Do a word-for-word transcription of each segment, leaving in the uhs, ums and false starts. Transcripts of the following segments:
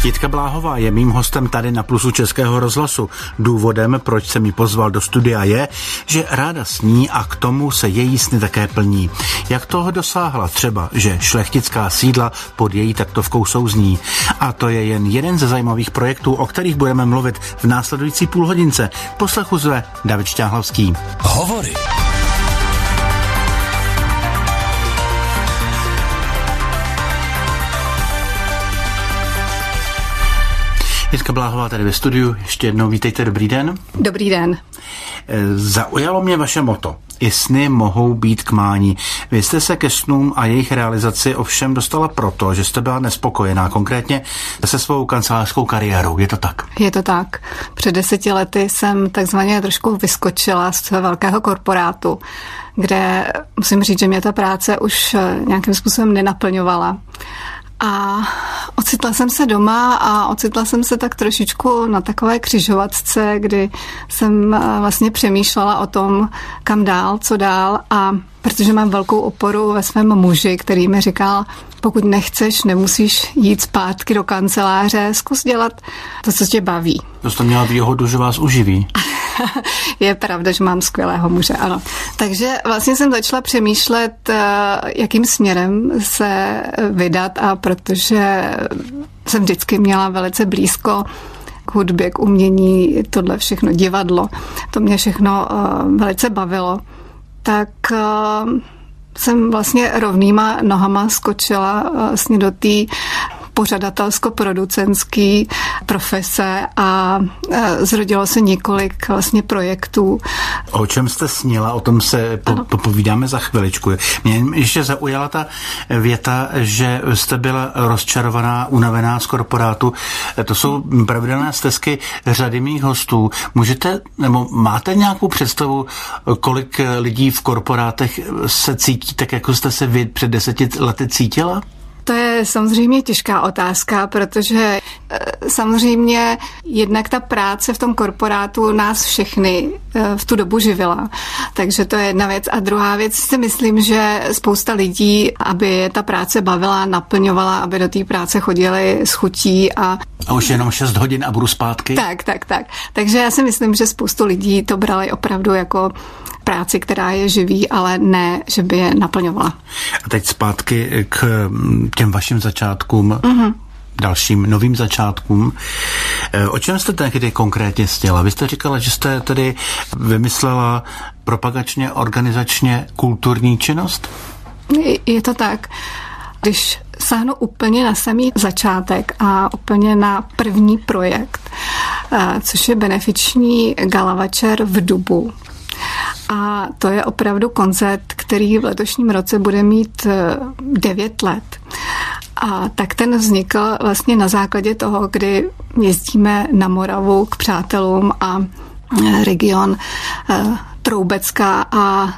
Jitka Bláhová je mým hostem tady na Plusu Českého rozhlasu. Důvodem, proč jsem ji pozval do studia, je, že ráda sní a k tomu se její sny také plní. Jak toho dosáhla? Třeba, že šlechtická sídla pod její taktovkou souzní. A to je jen jeden ze zajímavých projektů, o kterých budeme mluvit v následující půlhodince. Poslechu zve David Šťáhlavský. Hovory. Jitka Bláhová tady ve studiu. Ještě jednou vítejte, dobrý den. Dobrý den. Zaujalo mě vaše motto. I sny mohou být k mání. Vy jste se ke snům a jejich realizaci ovšem dostala proto, že jste byla nespokojená, konkrétně se svou kancelářskou kariérou. Je to tak? Je to tak. Před deseti lety jsem takzvaně trošku vyskočila z velkého korporátu, kde musím říct, že mě ta práce už nějakým způsobem nenaplňovala. A ocitla jsem se doma a ocitla jsem se tak trošičku na takové křižovatce, kdy jsem vlastně přemýšlela o tom, kam dál, co dál, a protože mám velkou oporu ve svém muži, který mi říkal, pokud nechceš, nemusíš jít zpátky do kanceláře, zkus dělat to, co tě baví. To jste měla výhodu, že vás uživí. Je pravda, že mám skvělého muže, ano. Takže vlastně jsem začala přemýšlet, jakým směrem se vydat, a protože jsem vždycky měla velice blízko k hudbě, k umění, tohle všechno, divadlo, to mě všechno velice bavilo, tak jsem vlastně rovnýma nohama skočila vlastně do té pořadatelsko-producentský profese a zrodilo se několik vlastně projektů. O čem jste snila, o tom se po, popovídáme za chviličku. Mě ještě zaujala ta věta, že jste byla rozčarovaná, unavená z korporátu. To jsou pravidelné stesky řady mých hostů. Můžete, nebo máte nějakou představu, kolik lidí v korporátech se cítí tak, jako jste se vy před deseti lety cítila? To je samozřejmě těžká otázka, protože samozřejmě jednak ta práce v tom korporátu nás všechny v tu dobu živila. Takže to je jedna věc. A druhá věc, si myslím, že spousta lidí, aby je ta práce bavila, naplňovala, aby do té práce chodili s chutí. A, a už jenom šest hodin a budu zpátky? Tak, tak, tak. Takže já si myslím, že spoustu lidí to brali opravdu jako práci, která je živí, ale ne, že by je naplňovala. A teď zpátky k těm vašim začátkům, mm-hmm. dalším novým začátkům. O čem jste tehdy konkrétně chtěla? Vy jste říkala, že jste tedy vymyslela propagačně, organizačně kulturní činnost? Je to tak. Když sáhnu úplně na samý začátek a úplně na první projekt, což je benefiční gala večer v Dubu. A to je opravdu koncert, který v letošním roce bude mít devět let. A tak ten vznikl vlastně na základě toho, kdy jezdíme na Moravu k přátelům a region Troubecka, a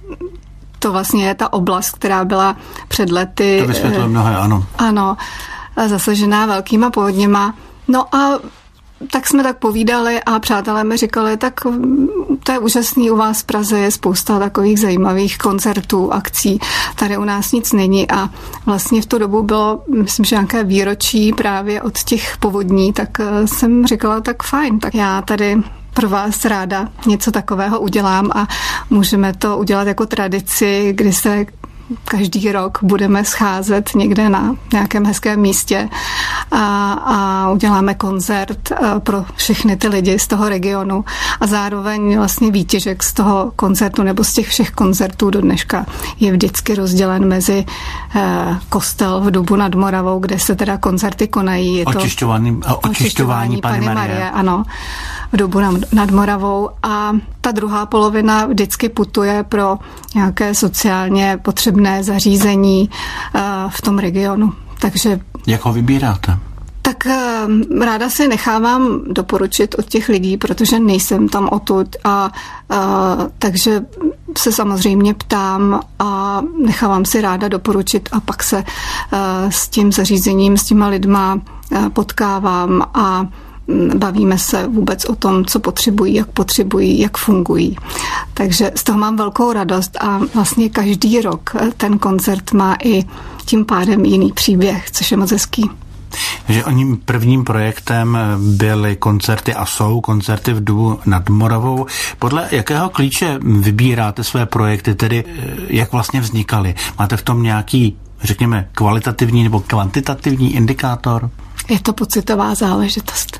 to vlastně je ta oblast, která byla před lety... To vysvětluje mnohé, ano. Ano, zasažená velkýma povodněma. No a tak jsme tak povídali a přátelé mi říkali, tak to je úžasný, u vás v Praze je spousta takových zajímavých koncertů, akcí, tady u nás nic není, a vlastně v tu dobu bylo, myslím, že nějaké výročí právě od těch povodní, tak jsem říkala, tak fajn, tak já tady pro vás ráda něco takového udělám a můžeme to udělat jako tradici, kdy se každý rok budeme scházet někde na nějakém hezkém místě a, a uděláme koncert pro všechny ty lidi z toho regionu, a zároveň vlastně výtěžek z toho koncertu nebo z těch všech koncertů do dneška je vždycky rozdělen mezi eh, kostel v Dubu nad Moravou, kde se teda koncerty konají. Je to očišťování, očišťování Panny Marie. Marie, ano, v Dubu nad Moravou, a ta druhá polovina vždycky putuje pro nějaké sociálně potřebné zařízení uh, v tom regionu. Takže... Jak ho vybíráte? Tak uh, ráda si nechávám doporučit od těch lidí, protože nejsem tam odtud, a uh, takže se samozřejmě ptám a nechávám si ráda doporučit, a pak se uh, s tím zařízením, s těma lidma uh, potkávám a bavíme se vůbec o tom, co potřebují, jak potřebují, jak fungují. Takže z toho mám velkou radost a vlastně každý rok ten koncert má i tím pádem jiný příběh, což je moc hezký. že oním prvním projektem byly koncerty a jsou koncerty v Dubu nad Moravou. Podle jakého klíče vybíráte své projekty, tedy jak vlastně vznikaly? Máte v tom nějaký, řekněme, kvalitativní nebo kvantitativní indikátor? Je to pocitová záležitost.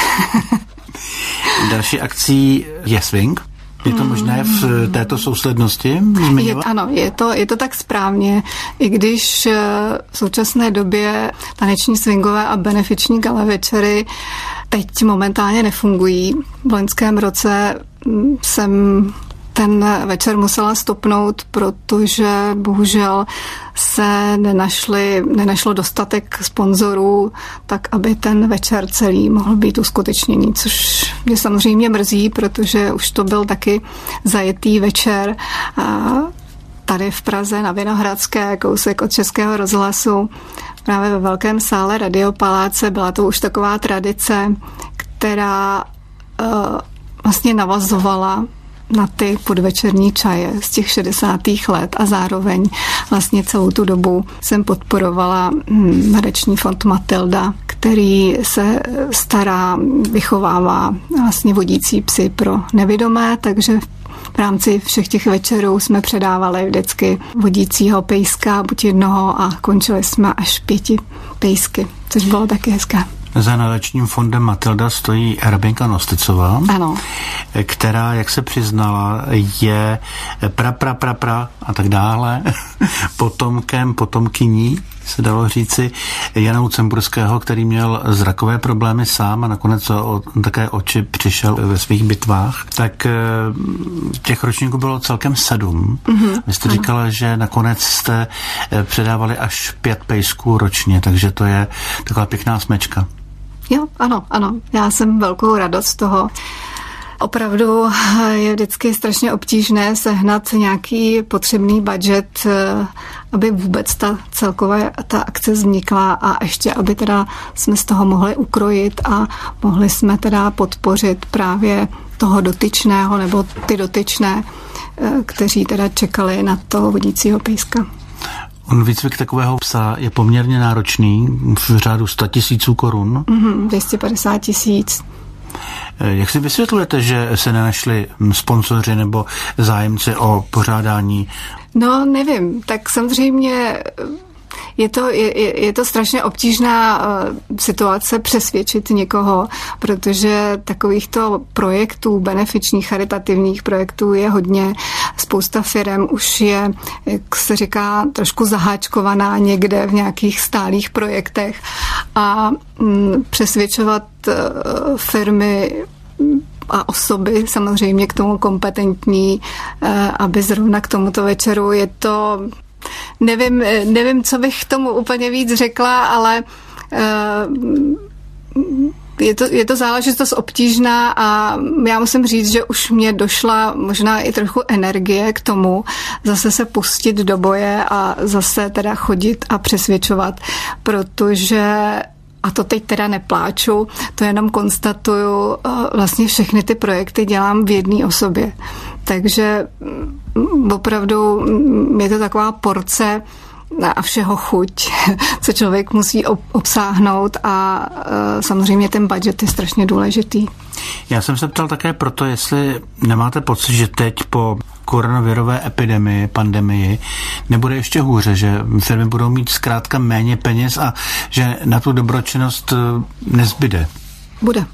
Další akcí je swing. Je to možné v této souslednosti zmiňovat? Je, ano, je to, je to tak správně, i když v současné době taneční swingové a benefiční gala večery teď momentálně nefungují. V loňském roce jsem ten večer musela stopnout, protože bohužel se nenašli, nenašlo dostatek sponzorů, tak aby ten večer celý mohl být uskutečněný, což mě samozřejmě mrzí, protože už to byl taky zajetý večer tady v Praze na Vinohradské, kousek od Českého rozhlasu, právě ve velkém sále Radiopaláce. Byla to už taková tradice, která uh, vlastně navazovala na ty podvečerní čaje z těch šedesátých let a zároveň vlastně celou tu dobu jsem podporovala nadační fond Matilda, který se stará, vychovává vlastně vodící psy pro nevidomé, takže v rámci všech těch večerů jsme předávali vždycky vodícího pejska, buď jednoho, a končili jsme až pěti pejsky, což bylo taky hezké. Za nadačním fondem Matilda stojí Hraběnka Nosticová, ano, která, jak se přiznala, je pra, pra, pra, pra a tak dále, potomkem, potomkyní, se dalo říci, Jana Lucemburského, který měl zrakové problémy sám a nakonec o také oči přišel ve svých bitvách. Tak těch ročníků bylo celkem sedm. Mm-hmm. Vy jste ano. říkala, že nakonec jste předávali až pět pejsků ročně, takže to je taková pěkná smečka. Jo, ano, ano. Já jsem velkou radost z toho. Opravdu je vždycky strašně obtížné sehnat nějaký potřebný budget, aby vůbec ta celková ta akce vznikla a ještě, aby teda jsme z toho mohli ukrojit a mohli jsme teda podpořit právě toho dotyčného nebo ty dotyčné, kteří teda čekali na toho vodícího pejska. On výcvik takového psa je poměrně náročný, v řádu sto tisíců korun. Mm-hmm, dvě stě padesát tisíc. Jak si vysvětlujete, že se nenašli sponzoři nebo zájemci o pořádání? No, nevím. Tak samozřejmě je to, je, je to strašně obtížná uh, situace přesvědčit někoho, protože takovýchto projektů, benefičních, charitativních projektů je hodně. Spousta firem už je, jak se říká, trošku zaháčkovaná někde v nějakých stálých projektech a mm, přesvědčovat uh, firmy a osoby samozřejmě k tomu kompetentní, uh, aby zrovna k tomuto večeru je to... Nevím, nevím, co bych k tomu úplně víc řekla, ale je to, je to záležitost obtížná a já musím říct, že už mě došla možná i trochu energie k tomu zase se pustit do boje a zase teda chodit a přesvědčovat, protože a to teď teda nepláču, to jenom konstatuju, vlastně všechny ty projekty dělám v jedné osobě. Takže opravdu je to taková porce a všeho chuť, co člověk musí obsáhnout a samozřejmě ten budget je strašně důležitý. Já jsem se ptal také proto, jestli nemáte pocit, že teď po koronavirové epidemii, pandemii, nebude ještě hůře, že firmy budou mít zkrátka méně peněz a že na tu dobročinnost nezbyde. Bude.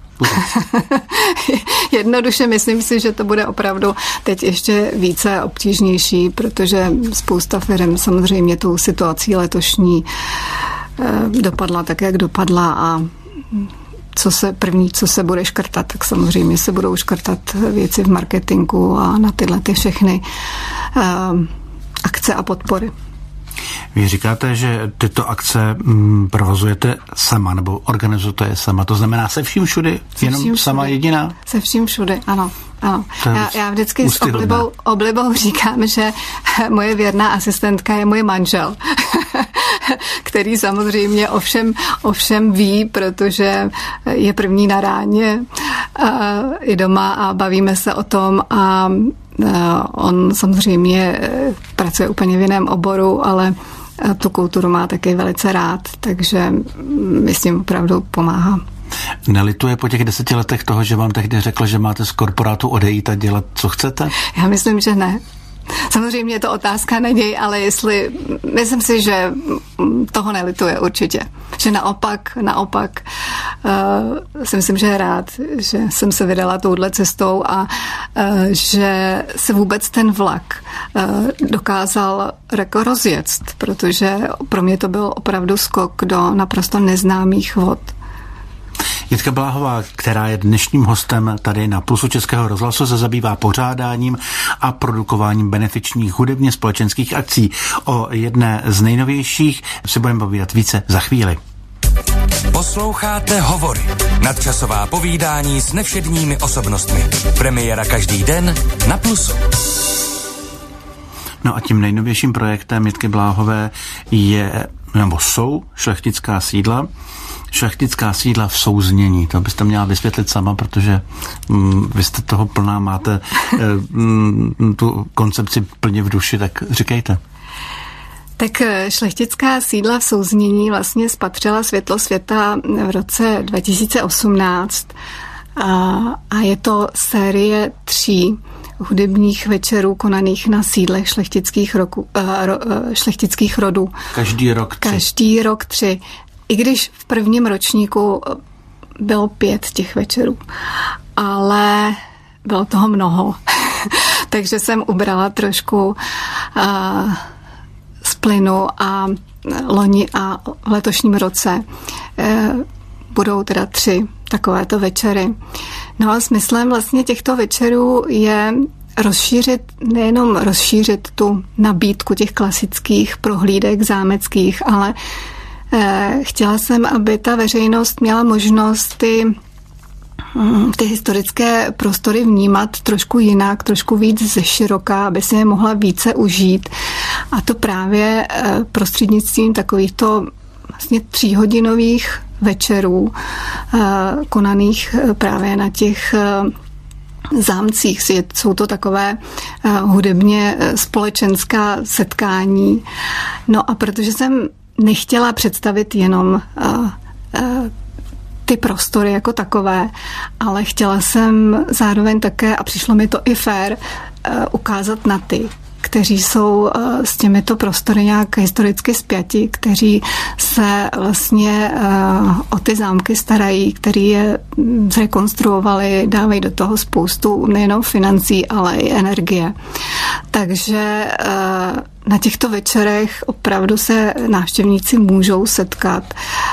Jednoduše myslím si, že to bude opravdu teď ještě více obtížnější, protože spousta firm samozřejmě tou situací letošní dopadla tak, jak dopadla a co se první, co se bude škrtat, tak samozřejmě se budou škrtat věci v marketingu a na tyhle ty všechny uh, akce a podpory. Vy říkáte, že tyto akce m, provozujete sama nebo organizujete je sama, to znamená se vším všudy, se jenom vším sama všudy. Jediná? Se vším všudy, ano. ano. Já, já vždycky s oblibou, oblibou říkám, že moje věrná asistentka je můj manžel, který samozřejmě ovšem, ovšem ví, protože je první na ráně i doma a bavíme se o tom a on samozřejmě pracuje úplně v jiném oboru, ale tu kulturu má taky velice rád, takže myslím opravdu pomáhá. Nelituje po těch deseti letech toho, že vám tehdy řekl, že máte z korporátu odejít a dělat, co chcete? Já myslím, že ne. Samozřejmě je to otázka na něj, ale jestli, myslím si, že toho nelituje určitě. Že naopak, naopak uh, si myslím, že je rád, že jsem se vydala touhle cestou a uh, že se vůbec ten vlak uh, dokázal jako rozjet, protože pro mě to byl opravdu skok do naprosto neznámých vod. Jitka Bláhová, která je dnešním hostem tady na Plusu Českého rozhlasu, se zabývá pořádáním a produkováním benefičních hudebně společenských akcí. O jedné z nejnovějších si budeme povídat více za chvíli. Posloucháte Hovory, nadčasová povídání s nevšedními osobnostmi. Premiéra každý den na Plusu. No a tím nejnovějším projektem Jitky Bláhové je, nebo jsou šlechtická sídla. Šlechtická sídla v souznění. To byste měla vysvětlit sama, protože mm, vy jste toho plná, máte mm, tu koncepci plně v duši, tak říkejte. Tak šlechtická sídla v souznění vlastně spatřila světlo světa v roce dva tisíce osmnáct a, a je to série tří hudebních večerů konaných na sídlech šlechtických, roku, uh, ro, uh, šlechtických rodů. Každý rok tři. Každý rok tři. I když v prvním ročníku bylo pět těch večerů, ale bylo toho mnoho. Takže jsem ubrala trošku uh, z plynu a loni a v letošním roce uh, budou teda tři takovéto večery. No a smyslem vlastně těchto večerů je rozšířit, nejenom rozšířit tu nabídku těch klasických prohlídek zámeckých, ale eh, chtěla jsem, aby ta veřejnost měla možnost ty, ty historické prostory vnímat trošku jinak, trošku víc ze široka, aby si je mohla více užít. A to právě eh, prostřednictvím takovýchto vlastně tříhodinových večerů eh, konaných právě na těch eh, zámcích. Jsou to takové uh, hudebně společenská setkání. No a protože jsem nechtěla představit jenom uh, uh, ty prostory jako takové, ale chtěla jsem zároveň také, a přišlo mi to i fér, uh, ukázat na ty, kteří jsou s těmito prostory nějak historicky spjati, kteří se vlastně o ty zámky starají, kteří je zrekonstruovali, dávají do toho spoustu nejenom financí, ale i energie. Takže na těchto večerech opravdu se návštěvníci můžou setkat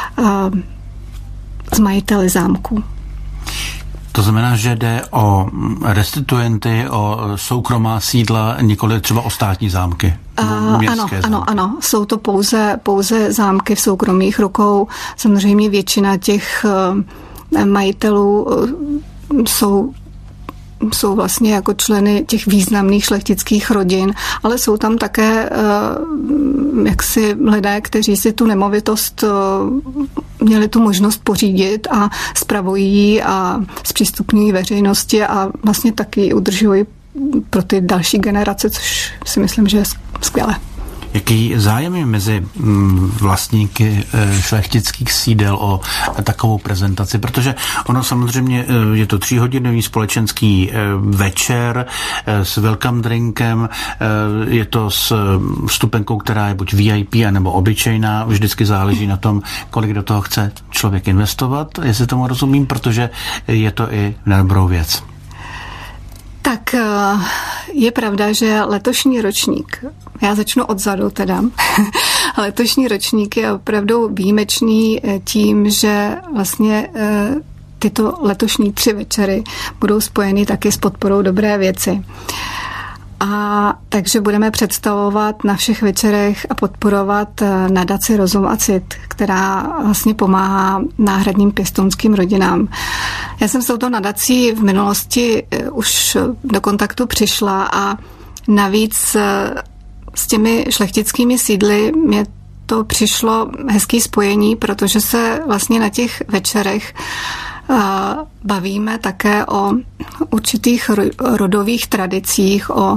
s majiteli zámku. To znamená, že jde o restituenty, o soukromá sídla, nikoli třeba o státní zámky. Uh, ano, zámky. ano, ano. Jsou to pouze, pouze zámky v soukromých rukou. Samozřejmě většina těch uh, majitelů uh, jsou jsou vlastně jako členy těch významných šlechtických rodin, ale jsou tam také uh, jaksi lidé, kteří si tu nemovitost uh, měli tu možnost pořídit a spravují a zpřístupňují veřejnosti a vlastně taky udržují pro ty další generace, což si myslím, že je skvělé. Jaký zájem je mezi vlastníky šlechtických sídel o takovou prezentaci? Protože ono samozřejmě je to tříhodinový společenský večer s welcome drinkem, je to s vstupenkou, která je buď V I P, anebo obyčejná. Vždycky záleží na tom, kolik do toho chce člověk investovat, jestli tomu rozumím, protože je to i na dobrou věc. Tak je pravda, že letošní ročník, já začnu odzadu teda, letošní ročník je opravdu výjimečný tím, že vlastně tyto letošní tři večery budou spojeny taky s podporou dobré věci. A takže budeme představovat na všech večerech a podporovat nadaci Rozum a cit, která vlastně pomáhá náhradním pěstounským rodinám. Já jsem s touto nadací v minulosti už do kontaktu přišla a navíc s těmi šlechtickými sídly mě to přišlo hezký spojení, protože se vlastně na těch večerech bavíme také o určitých rodových tradicích, o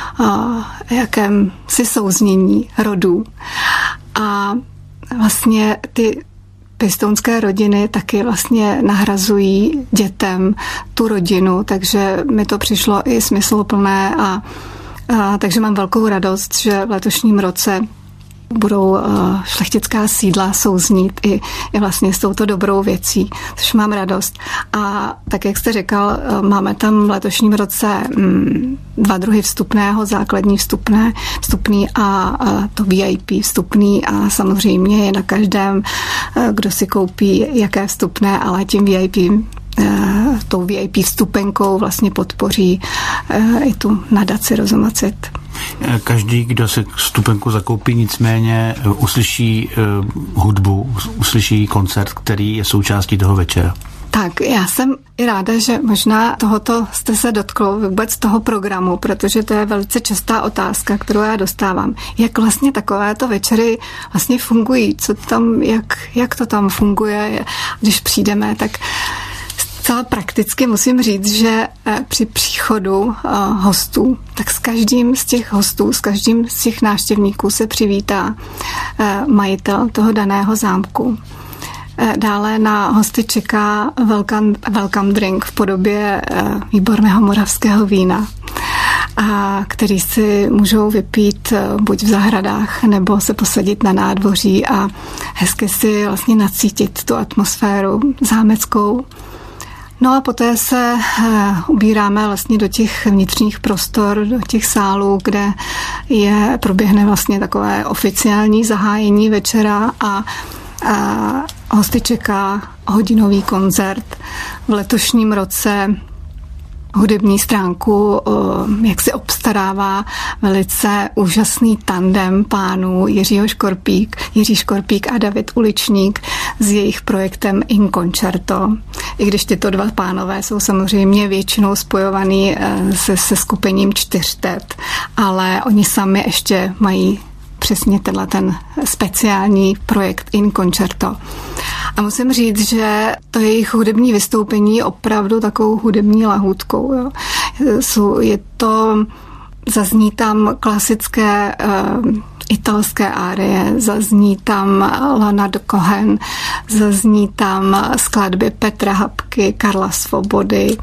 jakémsi souznění rodů. A vlastně ty pěstounské rodiny taky vlastně nahrazují dětem tu rodinu, takže mi to přišlo i smysluplné a, a takže mám velkou radost, že v letošním roce budou uh, šlechtická sídla souznít i, i vlastně s touto dobrou věcí, což mám radost. A tak, jak jste říkal, uh, máme tam v letošním roce um, dva druhy vstupného, základní vstupné, vstupný a uh, to V I P vstupný a samozřejmě je na každém, uh, kdo si koupí jaké vstupné, ale tím V I P uh, tou V I P vstupenkou vlastně podpoří uh, i tu nadaci Rozumacit. Každý, kdo si vstupenku zakoupí, nicméně uslyší uh, hudbu, uslyší koncert, který je součástí toho večera. Tak, já jsem i ráda, že možná tohoto jste se dotklo vůbec toho programu, protože to je velice častá otázka, kterou já dostávám. Jak vlastně takovéto večery vlastně fungují? Co tam, jak, jak to tam funguje, když přijdeme, tak celá prakticky musím říct, že při příchodu hostů, tak s každým z těch hostů, s každým z těch návštěvníků se přivítá majitel toho daného zámku. Dále na hosty čeká welcome, welcome drink v podobě výborného moravského vína, a který si můžou vypít buď v zahradách, nebo se posadit na nádvoří a hezky si vlastně nacítit tu atmosféru zámeckou. No a poté se ubíráme vlastně do těch vnitřních prostor, do těch sálů, kde je, proběhne vlastně takové oficiální zahájení večera a, a hosty čeká hodinový koncert. V letošním roce hudební stránku jak si obstarává velice úžasný tandem pánů Jiřího Škorpík, Jiří Škorpík a David Uličník s jejich projektem In Concerto. I když tyto dva pánové jsou samozřejmě většinou spojovaný se, se skupením čtyřtet, ale oni sami ještě mají přesně tenhle ten speciální projekt In Concerto. A musím říct, že to jejich hudební vystoupení je opravdu takovou hudební lahůdkou. Jo. Je to, zazní tam klasické uh, italské árie, zazní tam Leonard Cohen, zazní tam skladby Petra Hapky, Karla Svobody.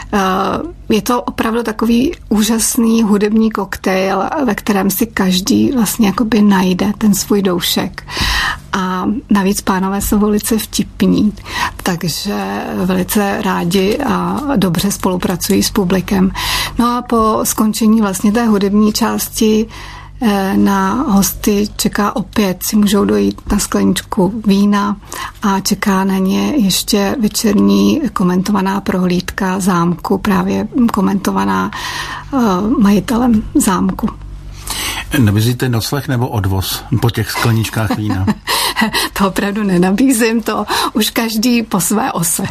Je to opravdu takový úžasný hudební koktejl, ve kterém si každý vlastně jakoby najde ten svůj doušek. A navíc pánové jsou velice vtipní, takže velice rádi a dobře spolupracují s publikem. No a po skončení vlastně té hudební části na hosty čeká opět, si můžou dojít na skleničku vína a čeká na ně ještě večerní komentovaná prohlídka zámku, právě komentovaná uh, majitelem zámku. Nabízíte nocleh nebo odvoz po těch skleničkách vína? To opravdu nenabízím, to už každý po své ose.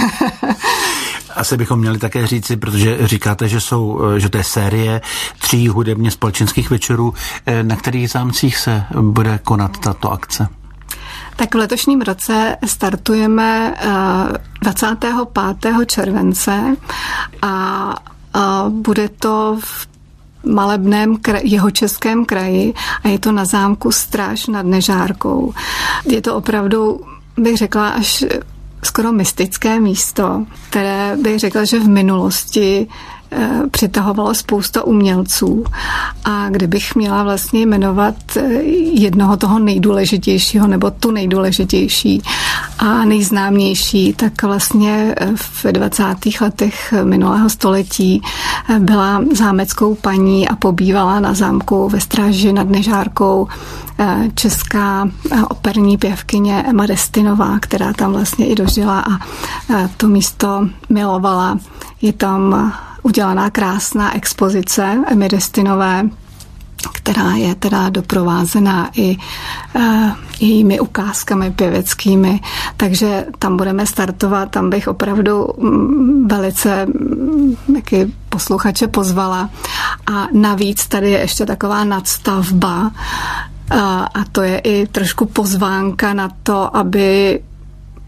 Asi bychom měli také říci, protože říkáte, že jsou, že to je série tří hudebně společenských večerů. Na kterých zámcích se bude konat tato akce? Tak v letošním roce startujeme dvacátého pátého července a bude to v malebném kraj, jihočeském kraji a je to na zámku Stráž nad Nežárkou. Je to opravdu, bych řekla, až skoro mystické místo, které bych řekla, že v minulosti e, přitahovalo spousta umělců. A kdybych měla vlastně jmenovat jednoho toho nejdůležitějšího, nebo tu nejdůležitější a nejznámější, tak vlastně v dvacátých letech minulého století byla zámeckou paní a pobývala na zámku ve Stráži nad Nežárkou česká operní pěvkyně Emma Destinová, která tam vlastně i dožila a to místo milovala. Je tam udělaná krásná expozice Emmy Destinové, která je teda doprovázená i uh, jejími ukázkami pěveckými, takže tam budeme startovat, tam bych opravdu um, velice um, jaký posluchače pozvala. A navíc tady je ještě taková nadstavba uh, a to je i trošku pozvánka na to, aby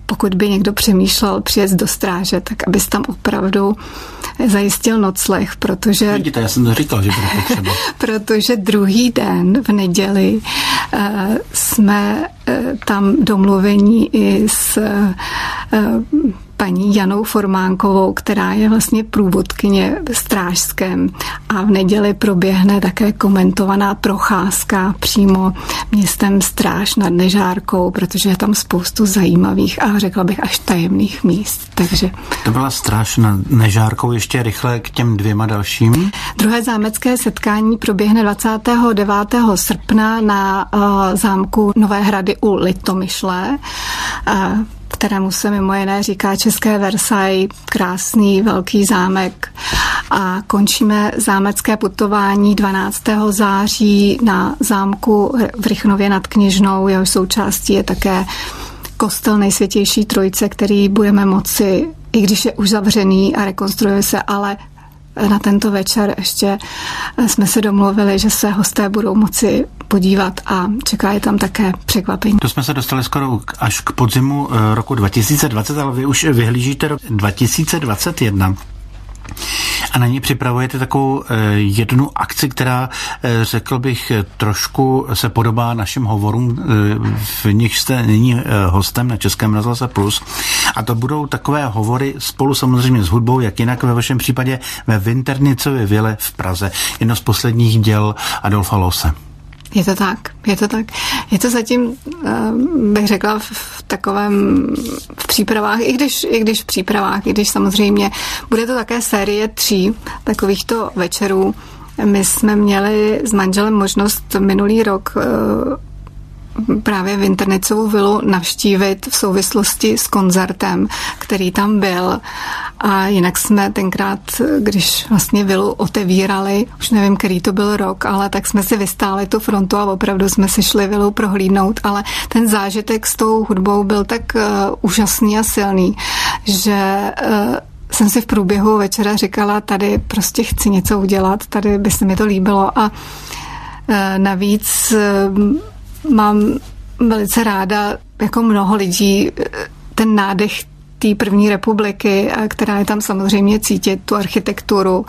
pokud by někdo přemýšlel přijet do Stráže, tak abys tam opravdu zajistil nocleh, protože... Vidíte, já jsem to říkal, že bude potřeba. Protože druhý den v neděli uh, jsme uh, tam domluvení i s uh, paní Janou Formánkovou, která je vlastně průvodkyně strážském, a v neděli proběhne také komentovaná procházka přímo městem Stráž nad Nežárkou, protože je tam spoustu zajímavých a řekla bych až tajemných míst. Takže... To byla Stráž nad Nežárkou, ještě rychle k těm dvěma dalším. Druhé zámecké setkání proběhne dvacátého devátého srpna na uh, zámku Nové Hrady u Litomyšle, uh, kterému se mimo jiné říká České Versailles, krásný velký zámek. A končíme zámecké putování dvanáctého září na zámku v Rychnově nad Kněžnou. Jeho součástí je také kostel Nejsvětější Trojice, který budeme moci, i když je už zavřený a rekonstruuje se, ale na tento večer ještě jsme se domluvili, že se hosté budou moci podívat a čeká je tam také překvapení. To jsme se dostali skoro až k podzimu roku dva tisíce dvacet, ale vy už vyhlížíte rok dva tisíce dvacet jedna. A na ní připravujete takovou jednu akci, která, řekl bych, trošku se podobá našim hovorům, v nich jste nyní hostem na Českém rozhlase Plus. A to budou takové hovory spolu samozřejmě s hudbou, jak jinak ve vašem případě ve Winternicově vile v Praze. Jedno z posledních děl Adolfa Loose. Je to tak, je to tak. Je to zatím, bych řekla, v takovém v přípravách, i když, i když v přípravách, i když samozřejmě bude to také série tří takovýchto večerů. My jsme měli s manželem možnost minulý rok právě Winternicovu vilu navštívit v souvislosti s koncertem, který tam byl. A jinak jsme tenkrát, když vlastně vilu otevírali, už nevím, který to byl rok, ale tak jsme si vystáli tu frontu a opravdu jsme si šli vilu prohlídnout, ale ten zážitek s tou hudbou byl tak uh, úžasný a silný, že uh, jsem si v průběhu večera říkala, tady prostě chci něco udělat, tady by se mi to líbilo a uh, navíc uh, mám velice ráda, jako mnoho lidí, ten nádech té první republiky, která je tam samozřejmě cítit, tu architekturu,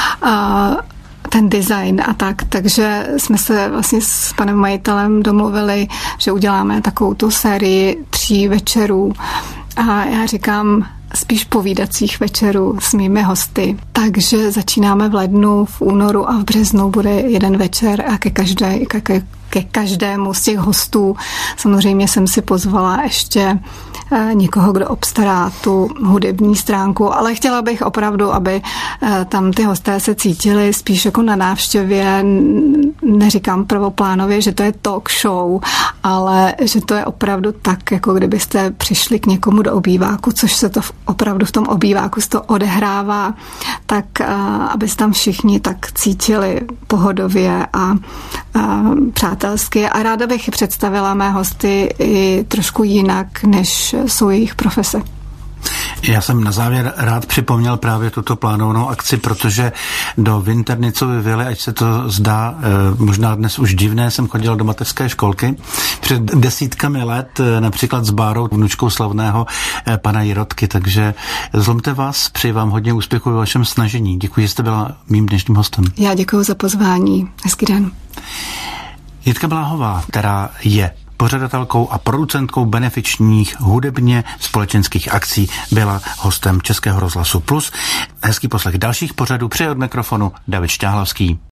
a ten design a tak. Takže jsme se vlastně s panem majitelem domluvili, že uděláme takovou tu sérii tří večerů. A já říkám, spíš povídacích večerů s mými hosty. Takže začínáme v lednu, v únoru a v březnu bude jeden večer a ke, každé, ke, ke každému z těch hostů samozřejmě jsem si pozvala ještě někoho, kdo obstará tu hudební stránku, ale chtěla bych opravdu, aby tam ty hosté se cítili spíš jako na návštěvě, neříkám prvoplánově, že to je talk show, ale že to je opravdu tak, jako kdybyste přišli k někomu do obýváku, což se to opravdu v tom obýváku se to odehrává, tak aby se tam všichni tak cítili pohodově a, a přátelsky. A ráda bych představila mé hosty i trošku jinak, než jsou jejich profese. Já jsem na závěr rád připomněl právě tuto plánovanou akci, protože do Winternicovy vily, ať se to zdá možná dnes už divné, jsem chodil do mateřské školky před desítkami let, například s Bárou, vnučkou slavného pana Jirotky, takže zlomte vás, přeji vám hodně úspěchu ve vašem snažení. Děkuji, že jste byla mým dnešním hostem. Já děkuji za pozvání. Hezký den. Jitka Bláhová, která je pořadatelkou a producentkou benefičních hudebně společenských akcí, byla hostem Českého rozhlasu Plus. Hezký poslech dalších pořadů, přeje od mikrofonu David Šťáhlavský.